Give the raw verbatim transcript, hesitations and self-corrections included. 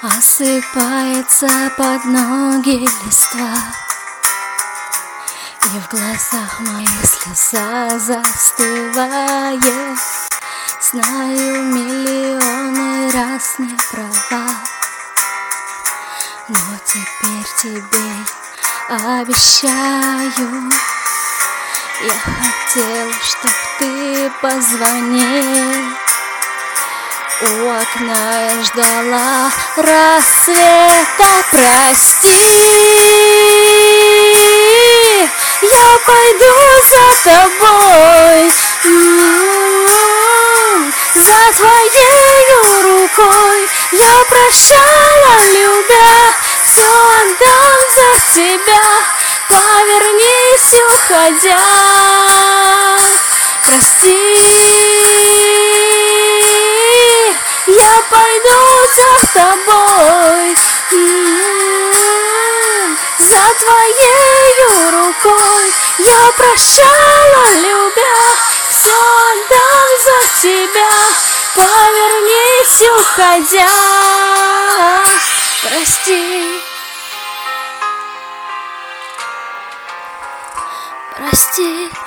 Осыпается под ноги листва, и в глазах моих слеза застывает. Знаю, миллионы раз не права, но теперь тебе обещаю, я хотел, чтоб ты позвонил. У окна я ждала рассвета. Прости, я пойду за тобой, м-м-м, за твоею рукой. Я прощала, любя, все отдам за тебя. Повернись, уходя. Прости, я пойду за тобой, м-м-м, за твоею рукой. Я прощала, любя, все отдам за тебя. Повернись, уходя. Прости, прости.